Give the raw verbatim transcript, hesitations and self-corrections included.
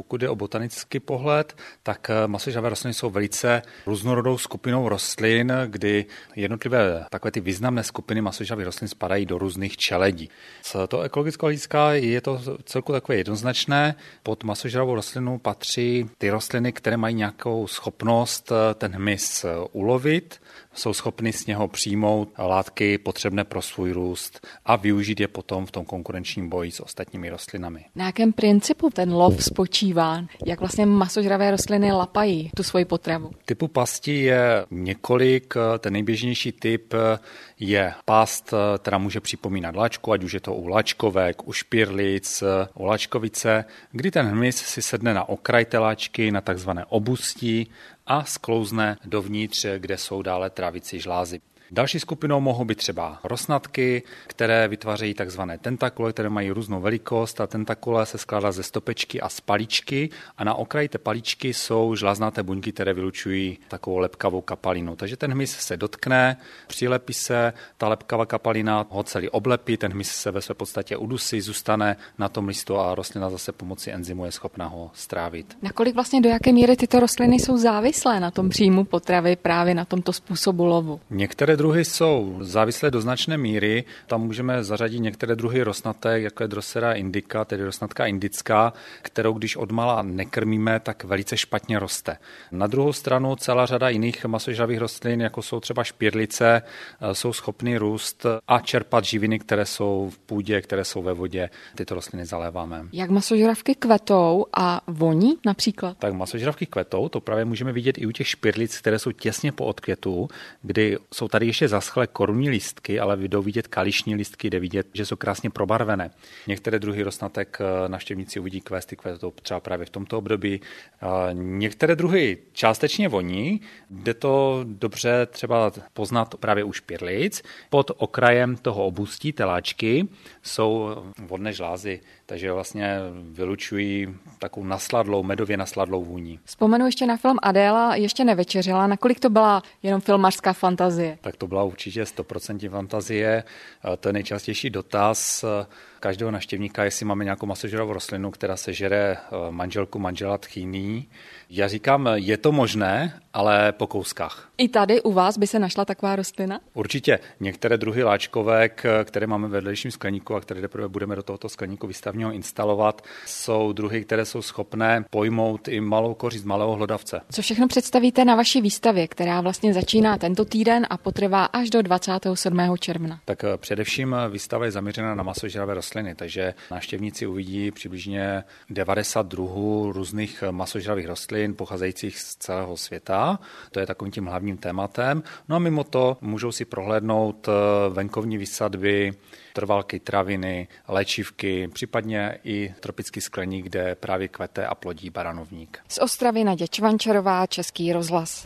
pokud je o botanický pohled, tak masožravé rostliny jsou velice různorodou skupinou rostlin, kdy jednotlivé takové ty významné skupiny masožravých rostlin spadají do různých čeledí. Z toho ekologického hlediska je to celku takové jednoznačné. Pod masožravou rostlinu patří ty rostliny, které mají nějakou schopnost ten hmyz ulovit, jsou schopny z něho přijmout látky potřebné pro svůj růst a využít je potom v tom konkurenčním boji s ostatními rostlinami. Na jakém principu ten lov spočívá? Jak vlastně masožravé rostliny lapají tu svoji potravu? Typů pasti je několik. Ten nejběžnější typ je past, která může připomínat lačku, ať už je to u lačkovek, u špirlic, u lačkovice, kdy ten hmyz si sedne na okraj té lačky, na takzvané obustí a sklouzne dovnitř, kde jsou dále trávicí žlázy. Další skupinou mohou být třeba rosnatky, které vytvářejí takzvané tentakule, které mají různou velikost. A tentakule se skládá ze stopečky a z paličky a na okraji té paličky jsou žláznaté buňky, které vylučují takovou lepkavou kapalinu. Takže ten hmyz se dotkne, přilepí se, ta lepkavá kapalina ho celý oblepí, ten hmyz se ve své podstatě udusí, zůstane na tom listu a rostlina zase pomocí enzymu je schopna ho strávit. Nakolik vlastně do jaké míry tyto rostliny jsou závislé na tom příjmu potravy právě na tomto způsobu lovu? Některé druhy jsou závislé do značné míry. Tam můžeme zařadit některé druhy rosnatek, jako je Drosera indica, tedy rosnatka indická, kterou když odmala nekrmíme, tak velice špatně roste. Na druhou stranu celá řada jiných masožravých rostlin, jako jsou třeba špirlice, jsou schopny růst a čerpat živiny, které jsou v půdě, které jsou ve vodě. Tyto rostliny zaléváme. Jak masožravky kvetou a voní například? Tak masožravky kvetou, to právě můžeme vidět i u těch špirlic, které jsou těsně po odkvětu, kdy jsou tady ještě zaschlé korunní lístky, ale jdou vidět kališní lístky, jde vidět, že jsou krásně probarvené. Některé druhy rosnatek navštěvníci uvidí kvést, kvetou třeba právě v tomto období. Některé druhy částečně voní, jde to dobře třeba poznat právě u špirlic. Pod okrajem toho obustí, té láčky, jsou vodné žlázy, takže vlastně vylučují takovou nasladlou, medově nasladlou vůni. Vzpomenu ještě na film Adéla ještě nevečeřila. Nakolik to byla jenom filmařská fantazie? Tak to byla určitě sto procent fantazie. To je nejčastější dotaz každého navštěvníka, jestli máme nějakou masožravou rostlinu, která sežere manželku, manžela tchýní. Já říkám, je to možné, ale po kouskách. I tady u vás by se našla taková rostlina? Určitě. Některé druhy láčkovek, které máme ve vedlejším skleníku a které teprve budeme do tohoto skleníku výstavního instalovat, jsou druhy, které jsou schopné pojmout i malou kořist z malého hlodavce. Co všechno představíte na vaší výstavě, která vlastně začíná tento týden a potrvá až do dvacátého sedmého června? Tak především výstava je zaměřena na masožravé rostliny, takže návštěvníci uvidí přibližně devadesát druhů různých masožravých rostlin pocházejících z celého světa. To je takovým tím hlavním tématem. No a mimo to můžou si prohlédnout venkovní výsadby, trvalky, traviny, léčivky, případně i tropický skleník, kde právě kvete a plodí baranovník. Z Ostravy Naděja Čvančarová, Český rozhlas.